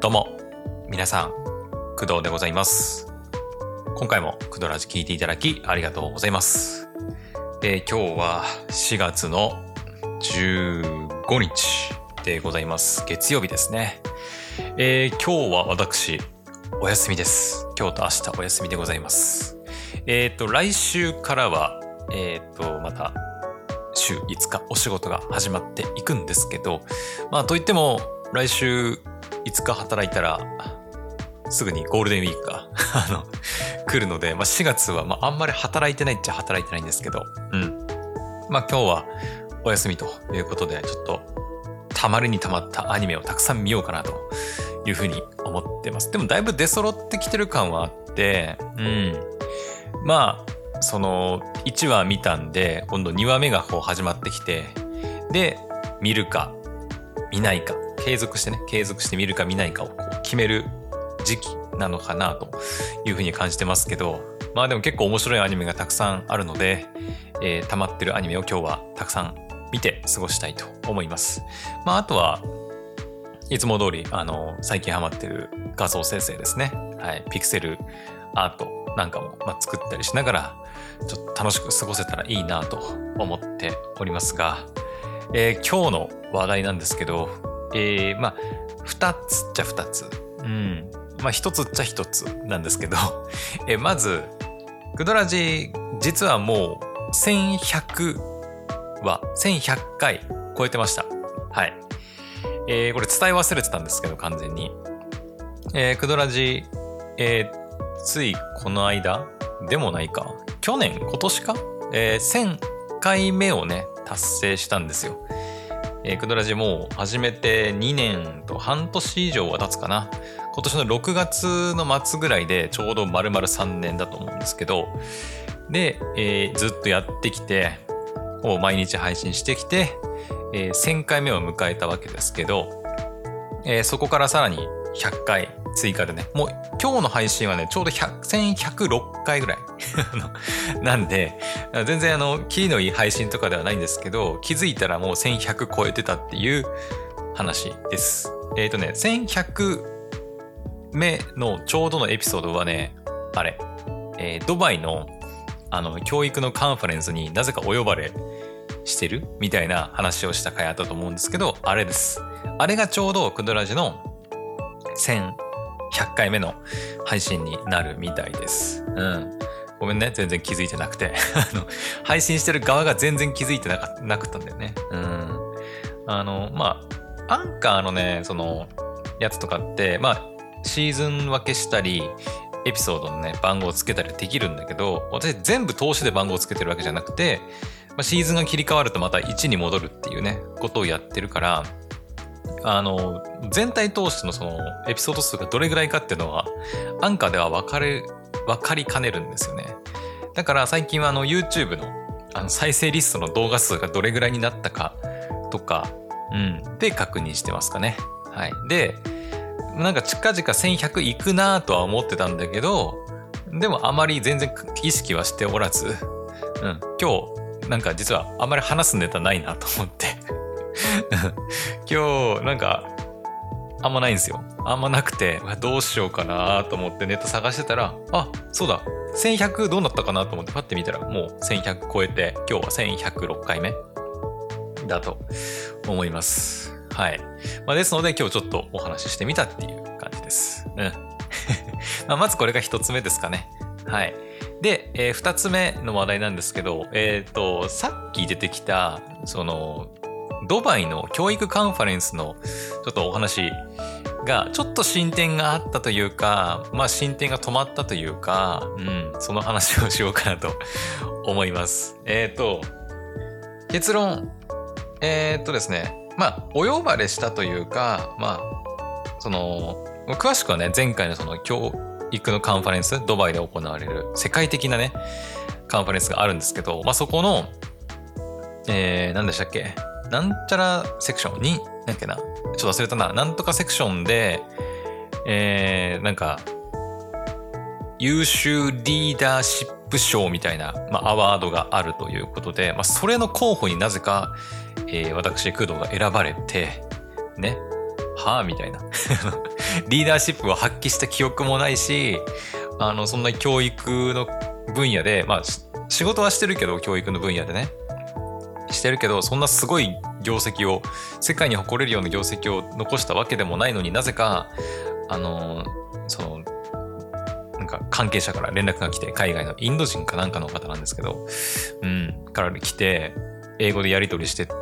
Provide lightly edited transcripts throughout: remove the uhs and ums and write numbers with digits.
どうも皆さん、工藤でございます。今回も工藤ラジ聞いていただきありがとうございます。今日は4月の15日でございます。月曜日ですね。今日は私お休みです。今日と明日お休みでございます。来週からはまた週5日お仕事が始まっていくんですけど、といっても来週5日働いたらすぐにゴールデンウィークが来るので、4月はあんまり働いてないっちゃ働いてないんですけど、今日はお休みということで、ちょっとたまりにたまったアニメをたくさん見ようかなというふうに思ってます。でもだいぶ出揃ってきてる感はあって、その1話見たんで、今度2話目がこう始まってきて、で見るか見ないか、継続して見るか見ないかをこう決める時期なのかなというふうに感じてますけど、でも結構面白いアニメがたくさんあるので、溜まってるアニメを今日はたくさん見て過ごしたいと思います。あとはいつも通り最近ハマってる画像生成ですね。はい、ピクセルアートなんかも作ったりしながらちょっと楽しく過ごせたらいいなと思っておりますが、今日の話題なんですけど、2つっちゃ2つ、1つっちゃ1つなんですけど、まずクドラジ実はもう1100回超えてました。はい。これ伝え忘れてたんですけど、完全に。クドラジ、ついこの間でもないか。今年か、1000回目をね、達成したんですよ。クドラジもう始めて2年と半年以上は経つかな。今年の6月の末ぐらいでちょうど丸々3年だと思うんですけど、で、ずっとやってきて、もう毎日配信してきて、1000回目を迎えたわけですけど、そこからさらに100回追加でね、もう今日の配信はね、ちょうど1106回ぐらいなんで、全然キリのいい配信とかではないんですけど、気づいたらもう1100超えてたっていう話です。1100目のちょうどのエピソードはね、ドバイの教育のカンファレンスになぜかお呼ばれしてるみたいな話をした回あったと思うんですけど、あれです。あれがちょうどクドラジの1100回目の配信になるみたいです。ごめんね、全然気づいてなくて配信してる側が全然気づいてなかったんだよね。アンカーのね、そのやつとかって、シーズン分けしたりエピソードのね番号をつけたりできるんだけど、私全部通しで番号をつけてるわけじゃなくて、シーズンが切り替わるとまた1に戻るっていうねことをやってるから、全体通してのそのエピソード数がどれぐらいかっていうのはアンカーでは分かりかねるんですよね。だから最近はYouTube の再生リストの動画数がどれぐらいになったかとか、で確認してますかね。はい。で、なんか近々1100いくなとは思ってたんだけど、でもあまり全然意識はしておらず、今日なんか実はあまり話すネタないなと思って今日なんかあんまないんですよ。あんまなくて、どうしようかなと思ってネタ探してたら、そうだ、1100どうなったかなと思ってパッて見たらもう1100超えて、今日は1106回目だと思います。はい。ですので今日ちょっとお話ししてみたっていう感じです。まずこれが一つ目ですかね。はい。で、二つ目の話題なんですけど、さっき出てきた、その、ドバイの教育カンファレンスのちょっとお話が、ちょっと進展があったというか、進展が止まったというか、その話をしようかなと思います。結論、ですね、お呼ばれしたというか、その、詳しくはね、前回のその教育のカンファレンス、ドバイで行われる世界的なね、カンファレンスがあるんですけど、そこの、何でしたっけ？なんちゃらセクションに、なんかな、ちょっと忘れたな、なんとかセクションで、なんか、優秀リーダーシップ賞みたいな、アワードがあるということで、それの候補になぜか、私、工藤が選ばれて、ね、はぁみたいな。 リーダーシップを発揮した記憶もないし、そんな教育の分野で、まあ、仕事はしてるけど、教育の分野でね。してるけど、そんなすごい業績を、世界に誇れるような業績を残したわけでもないのになぜか、なんか関係者から連絡が来て、海外のインド人かなんかの方なんですけど、から来て、英語でやり取りしてって、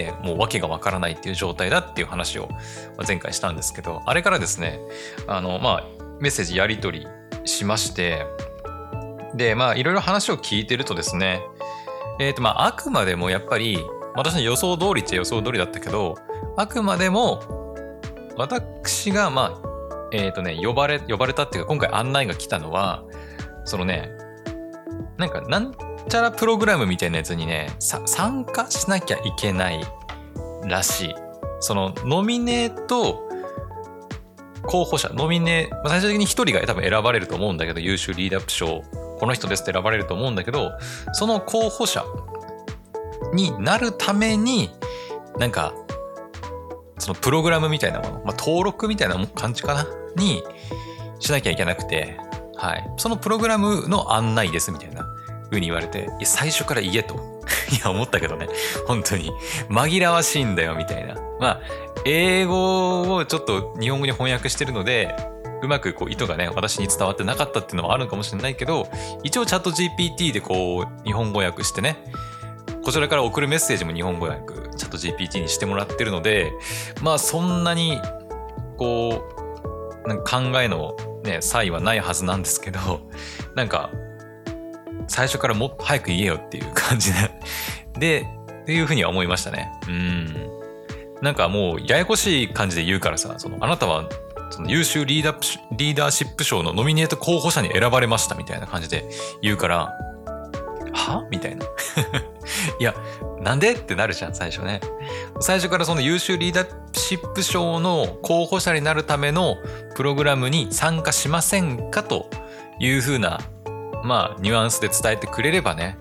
もう訳がわからないっていう状態だっていう話を前回したんですけど、あれからですね、まあ、メッセージやり取りしまして、で、まあ、いろいろ話を聞いてるとですね、まあ、あくまでもやっぱり、私の予想通りっちゃ予想通りだったけど、あくまでも、私が、まあ、呼ばれたっていうか、今回案内が来たのは、そのね、なんちゃらプログラムみたいなやつにね、参加しなきゃいけないらしい。その、ノミネート、候補者、最終的に一人が多分選ばれると思うんだけど、優秀リーダーアップ賞、この人ですって選ばれると思うんだけど、その候補者になるために、なんか、そのプログラムみたいなもの、まあ、登録みたいな感じかなにしなきゃいけなくて、はい。そのプログラムの案内ですみたいな風に言われて、いや、最初から言えと。いや、思ったけどね。本当に。紛らわしいんだよ、みたいな。まあ、英語をちょっと日本語に翻訳してるので、うまくこう意図がね、私に伝わってなかったっていうのもあるのかもしれないけど、一応チャット GPT でこう、日本語訳してね、こちらから送るメッセージも日本語訳、チャット GPT にしてもらってるので、まあそんなに、こう、なんか考えのね、差異はないはずなんですけど、なんか、最初からもっと早く言えよっていう感じで、っていうふうには思いましたね。なんかもう、ややこしい感じで言うからさ、あなたは、その優秀リーダーシップ賞のノミネート候補者に選ばれましたみたいな感じで言うから、はみたいな。いや、なんでってなるじゃん、最初ね。最初からその優秀リーダーシップ賞の候補者になるためのプログラムに参加しませんかという風な、まあ、ニュアンスで伝えてくれればね、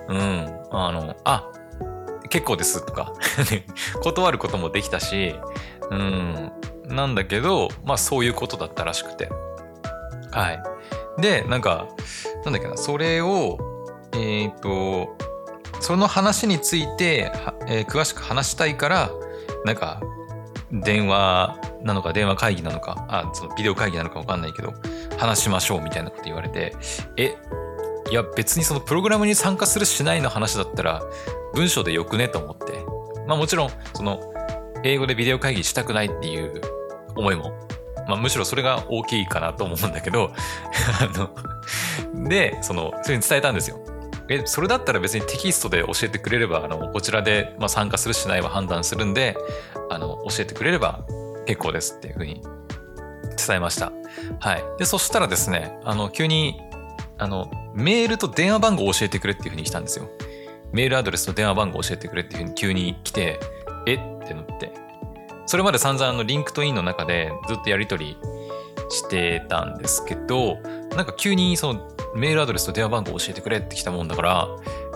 結構ですとか、断ることもできたし、なんだけど、まあそういうことだったらしくて。はい。で、なんだっけな、それを、その話について、詳しく話したいから、なんか、電話なのか電話会議なのか、そのビデオ会議なのかわかんないけど、話しましょうみたいなこと言われて、いや別にそのプログラムに参加するしないの話だったら、文章でよくねと思って。まあもちろん、その、英語でビデオ会議したくないっていう思いも、まあむしろそれが大きいかなと思うんだけど、で、それに伝えたんですよ。それだったら別にテキストで教えてくれれば、こちらで、まあ、参加するしないは判断するんで、教えてくれれば結構ですっていうふうに伝えました。はい。で、そしたらですね、急に、メールと電話番号を教えてくれっていうふうに来たんですよ。メールアドレスと電話番号を教えてくれっていうふうに急に来て、ってなって。それまで散々リンクトインの中でずっとやり取りしてたんですけど、なんか急にそのメールアドレスと電話番号を教えてくれって来たもんだから、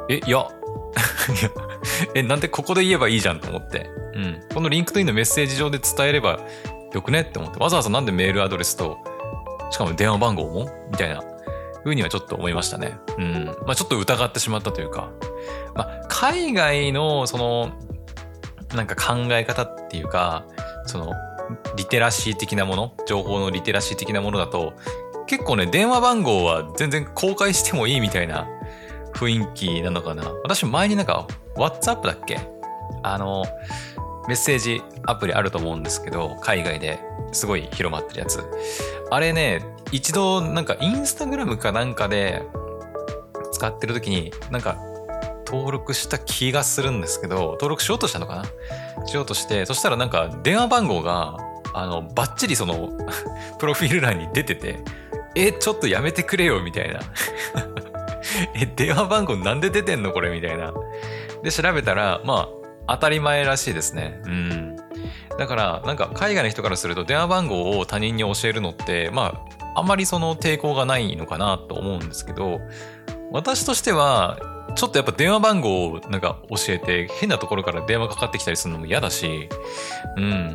なんでここで言えばいいじゃんと思って。このリンクトインのメッセージ上で伝えればよくねって思って、わざわざなんでメールアドレスと、しかも電話番号もみたいな風にはちょっと思いましたね。まあちょっと疑ってしまったというか、まあ海外のなんか考え方っていうか、リテラシー的なもの、情報のリテラシー的なものだと、結構ね、電話番号は全然公開してもいいみたいな雰囲気なのかな。私前になんか、WhatsApp だっけ？メッセージアプリあると思うんですけど、海外ですごい広まってるやつ。あれね、一度なんかインスタグラムかなんかで使ってる時に、なんか登録した気がするんですけど、登録しようとしたのかな？しようとして、そしたらなんか電話番号が、バッチリプロフィール欄に出てて、ちょっとやめてくれよ、みたいな。電話番号なんで出てんのこれみたいな。で、調べたら、まあ、当たり前らしいですね。だから、なんか、海外の人からすると、電話番号を他人に教えるのって、まあ、あまり抵抗がないのかなと思うんですけど、私としては、ちょっとやっぱ電話番号をなんか教えて、変なところから電話かかってきたりするのも嫌だし、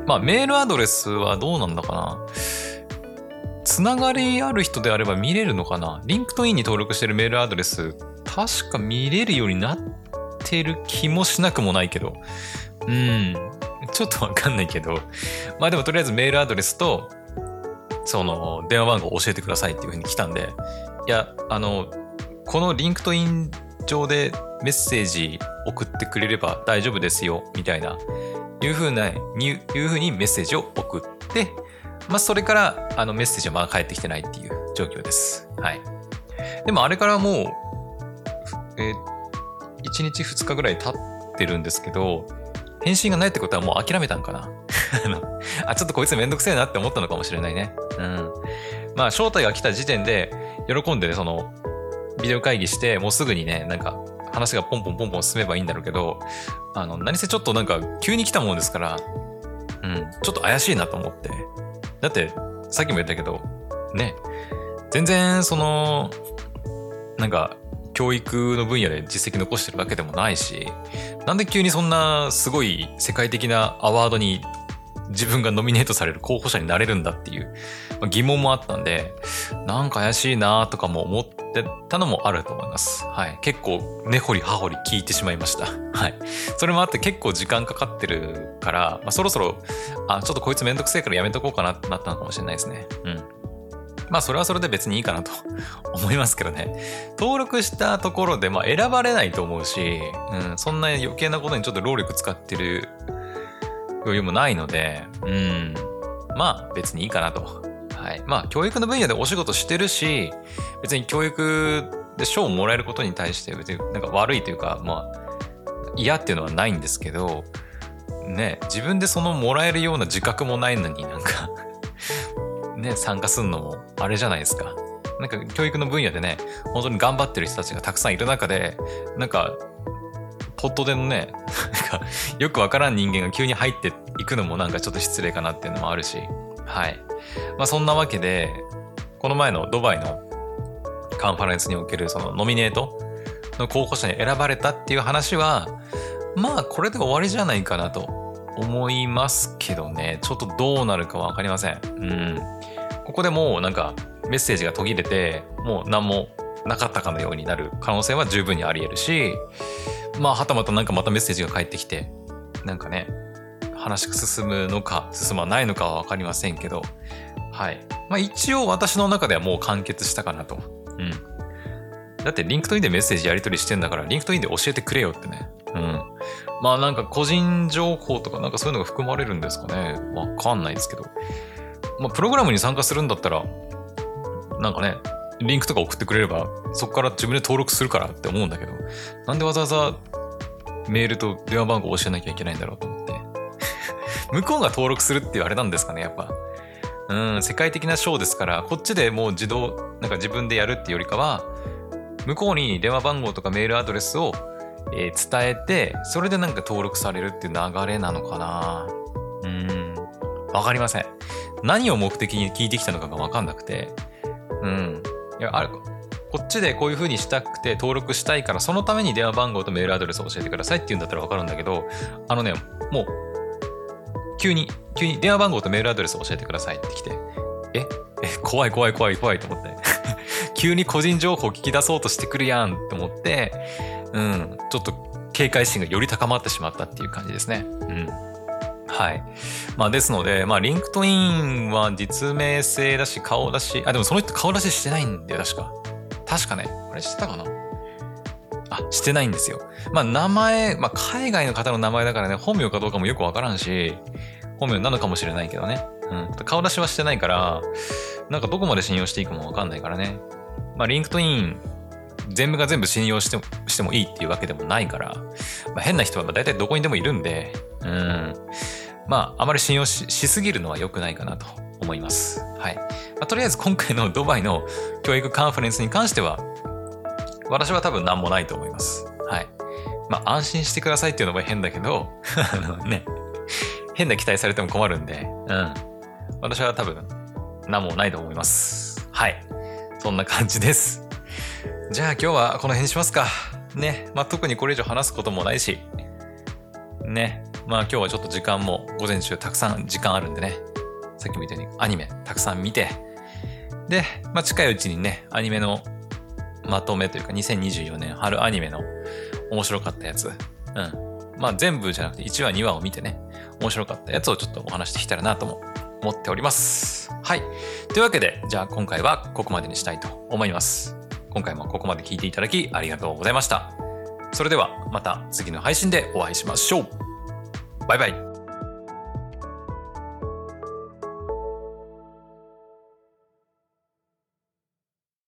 まあメールアドレスはどうなんだかな。つながりある人であれば見れるのかな。リンクトインに登録してるメールアドレス、確か見れるようになってる気もしなくもないけど。ちょっとわかんないけど。まあでもとりあえずメールアドレスと、その電話番号を教えてくださいっていう風に来たんで、いや、このリンクトイン上でメッセージ送ってくれれば大丈夫ですよ、みたいな、いう風にメッセージを送って、まあそれからメッセージはまだ返ってきてないっていう状況です。はい。でもあれからもう、1日2日ぐらい経ってるんですけど、返信がないってことはもう諦めたんかな。ちょっとこいつめんどくせえなって思ったのかもしれないね。まあ招待が来た時点で喜んでね、そのビデオ会議してもうすぐにね、なんか話がポンポン進めばいいんだろうけど、何せちょっとなんか急に来たもんですから、ちょっと怪しいなと思って。だってさっきも言ったけど、ね、全然そのなんか教育の分野で実績残してるわけでもないし、なんで急にそんなすごい世界的なアワードに自分がノミネートされる候補者になれるんだっていう疑問もあったんで、なんか怪しいなとかも思ってたのもあると思います。はい。結構根掘り葉掘り聞いてしまいました。はい。それもあって結構時間かかってるから、そろそろ、ちょっとこいつめんどくせえからやめとこうかなってなったのかもしれないですね。まあそれはそれで別にいいかなと思いますけどね。登録したところで選ばれないと思うし、そんな余計なことにちょっと労力使ってる余裕もないので、まあ別にいいかなと。はい。まあ教育の分野でお仕事してるし、別に教育で賞をもらえることに対して別になんか悪いというか、嫌っていうのはないんですけど、ね、自分でそのもらえるような自覚もないのになんかね、参加するのもあれじゃないですか。なんか教育の分野でね、本当に頑張ってる人たちがたくさんいる中で、なんか、ポットでのね、なんかよくわからん人間が急に入っていくのもなんかちょっと失礼かなっていうのもあるし、はい。そんなわけで、この前のドバイのカンファレンスにおけるそのノミネートの候補者に選ばれたっていう話は、これで終わりじゃないかなと思いますけどね。ちょっとどうなるかわかりません。ここでもうなんかメッセージが途切れて、もう何もなかったかのようになる可能性は十分にあり得るし、はたまたなんかまたメッセージが返ってきて、なんかね、話が進むのか進まないのかはわかりませんけど、はい。一応私の中ではもう完結したかなと。だってリンクトインでメッセージやり取りしてんだから、リンクトインで教えてくれよってね。なんか個人情報とかなんかそういうのが含まれるんですかね。わかんないですけど。プログラムに参加するんだったら、なんかね、リンクとか送ってくれれば、そこから自分で登録するからって思うんだけど、なんでわざわざメールと電話番号を教えなきゃいけないんだろうと思って。向こうが登録するっていうあれなんですかね、やっぱ。世界的なショーですから、こっちでもうなんか自分でやるっていうよりかは、向こうに電話番号とかメールアドレスを伝えて、それでなんか登録されるっていう流れなのかな。わかりません。何を目的に聞いてきたのかがわかんなくて。いや、こっちでこういう風にしたくて登録したいから、そのために電話番号とメールアドレスを教えてくださいって言うんだったらわかるんだけど、もう、急に電話番号とメールアドレスを教えてくださいって来て、怖いと思って。急に個人情報を聞き出そうとしてくるやんって思って、ちょっと警戒心がより高まってしまったっていう感じですね。はい。ですので、リンクトインは実名制だし、顔出し、でもその人顔出ししてないんだよ、確かね。あれしてたかな？してないんですよ。名前、海外の方の名前だからね、本名かどうかもよくわからんし、本名なのかもしれないけどね。顔出しはしてないから、なんかどこまで信用していいかもわかんないからね。リンクトイン、全部が全部信用してもいいっていうわけでもないから、変な人は大体どこにでもいるんで、あまり信用しすぎるのは良くないかなと思います。はい。とりあえず今回のドバイの教育カンファレンスに関しては、私は多分何もないと思います。はい。安心してくださいっていうのも変だけど、変な期待されても困るんで、私は多分何もないと思います。はい。そんな感じです。じゃあ今日はこの辺にしますか。ね。特にこれ以上話すこともないし、ね。 まあ今日はちょっと時間も午前中たくさん時間あるんでね、さっきも言ったようにアニメたくさん見て、で、まあ近いうちにね、アニメのまとめというか2024年春アニメの面白かったやつ、まあ全部じゃなくて1話2話を見てね、面白かったやつをちょっとお話してきたらなとも思っております。はい。というわけで、じゃあ今回はここまでにしたいと思います。今回もここまで聞いていただきありがとうございました。それではまた次の配信でお会いしましょう。バイバイ。